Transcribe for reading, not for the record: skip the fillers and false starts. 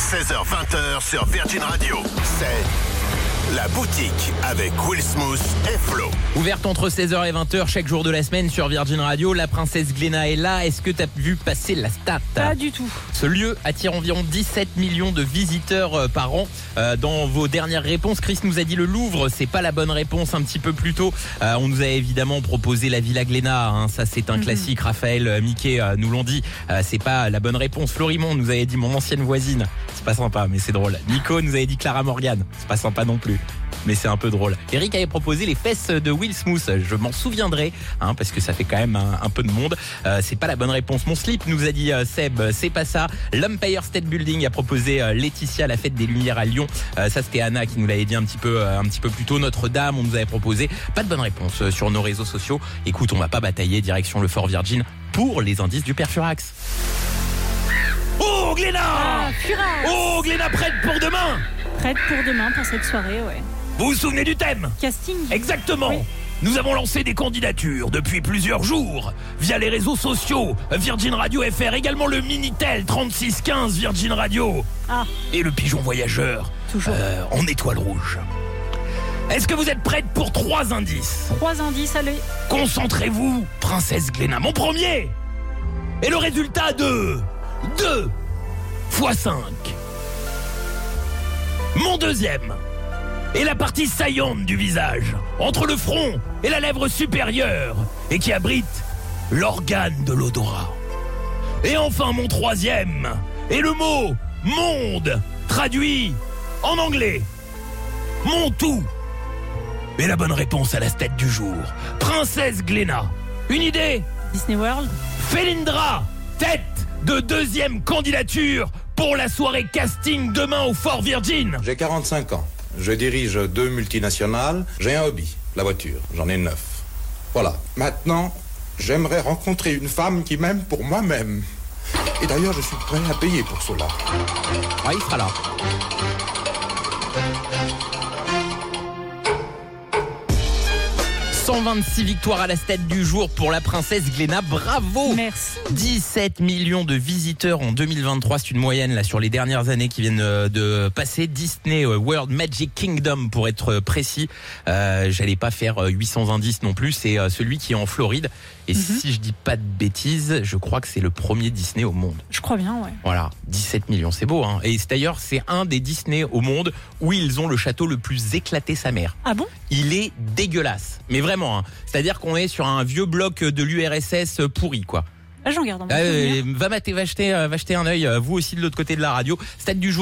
16h20 sur Virgin Radio. C'est la boutique avec Will Smooth et Flo. Ouverte entre 16h et 20h chaque jour de la semaine sur Virgin Radio. La princesse Gléna est là. Est-ce que tu as vu passer la stat? Pas du tout. Ce lieu attire environ 17 millions de visiteurs par an. Dans vos dernières réponses, Chris nous a dit le Louvre. C'est pas la bonne réponse. Un petit peu plus tôt, on nous a évidemment proposé la Villa Gléna. Hein. Ça, c'est un classique. Raphaël, Mickey nous l'ont dit. C'est pas la bonne réponse. Florimond nous avait dit mon ancienne voisine. C'est pas sympa, mais c'est drôle. Nico nous avait dit Clara Morgan. C'est pas sympa non plus, mais c'est un peu drôle. Eric avait proposé les fesses de Will Smooth. Je m'en souviendrai, hein, parce que ça fait quand même un peu de monde. C'est pas la bonne réponse. Mon slip nous a dit Seb, c'est pas ça. L'Empire State Building a proposé Laetitia, la fête des Lumières à Lyon. Ça, c'était Anna qui nous l'avait dit un petit peu plus tôt. Notre-Dame, on nous avait proposé. Pas de bonne réponse sur nos réseaux sociaux. Écoute, on va pas batailler. Direction le Fort Virgin pour les indices du Père Furax. Oh Gléna! Oh Gléna, prête pour demain! Prête pour demain, pour cette soirée, ouais. Vous vous souvenez du thème? Casting. Exactement. Oui. Nous avons lancé des candidatures depuis plusieurs jours via les réseaux sociaux, Virgin Radio FR, également le Minitel 3615 Virgin Radio et le Pigeon Voyageur en étoile rouge. Est-ce que vous êtes prête pour 3 indices? 3 indices, allez. Concentrez-vous, princesse Gléna. Mon premier est le résultat de 2 x 5. Mon deuxième est la partie saillante du visage, entre le front et la lèvre supérieure, et qui abrite l'organe de l'odorat. Et enfin, mon troisième est le mot « monde », traduit en anglais. Mon tout. Et la bonne réponse à la stat du jour. Princesse Gléna. Une idée? Disney World. Felindra, tête de deuxième candidature pour la soirée casting demain au Fort Virgin. J'ai 45 ans. Je dirige 2 multinationales. J'ai un hobby, la voiture. J'en ai 9. Voilà. Maintenant, j'aimerais rencontrer une femme qui m'aime pour moi-même. Et d'ailleurs, je suis prêt à payer pour cela. Ah, il sera là. 126 victoires à la stat du jour pour la princesse Gléna. Bravo! Merci. 17 millions de visiteurs en 2023. C'est une moyenne là sur les dernières années qui viennent de passer. Disney World Magic Kingdom pour être précis. J'allais pas faire 800 indices non plus. C'est celui qui est en Floride. Et si je dis pas de bêtises, je crois que c'est le premier Disney au monde. Je crois bien, ouais. Voilà, 17 millions, c'est beau, hein. Et d'ailleurs, c'est un des Disney au monde où ils ont le château le plus éclaté sa mère. Ah bon? Il est dégueulasse, mais vraiment, hein. C'est-à-dire qu'on est sur un vieux bloc de l'URSS pourri, quoi. Ah, j'en garde un bon souvenir. Va jeter un œil, vous aussi de l'autre côté de la radio. Stade du jour.